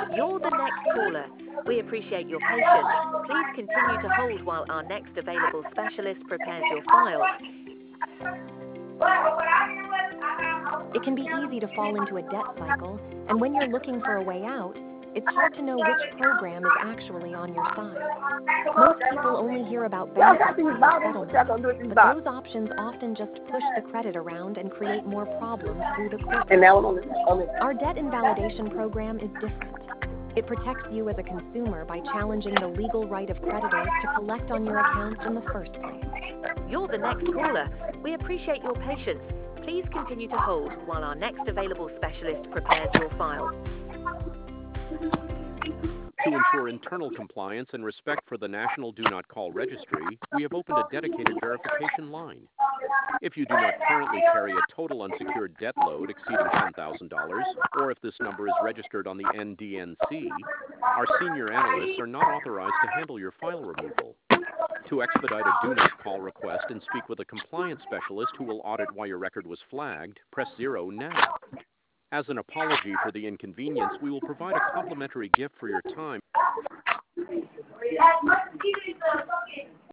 You're the next caller. We appreciate your patience. Please continue to hold while our next available specialist prepares your file. It can be easy to fall into a debt cycle, and when you're looking for a way out, it's hard to know which program is actually on your side. Most people only hear about bankruptcy or settlement, but those options often just push the credit around and create more problems through the court system. Our debt invalidation program is different. It protects you as a consumer by challenging the legal right of creditors to collect on your accounts in the first place. You're the next caller. We appreciate your patience. Please continue to hold while our next available specialist prepares your file. To ensure internal compliance and respect for the National Do Not Call Registry, we have opened a dedicated verification line. If you do not currently carry a total unsecured debt load exceeding $10,000, or if this number is registered on the NDNC, our senior analysts are not authorized to handle your file removal. To expedite a Do Not Call request and speak with a compliance specialist who will audit why your record was flagged, press 0 now. As an apology for the inconvenience, we will provide a complimentary gift for your time.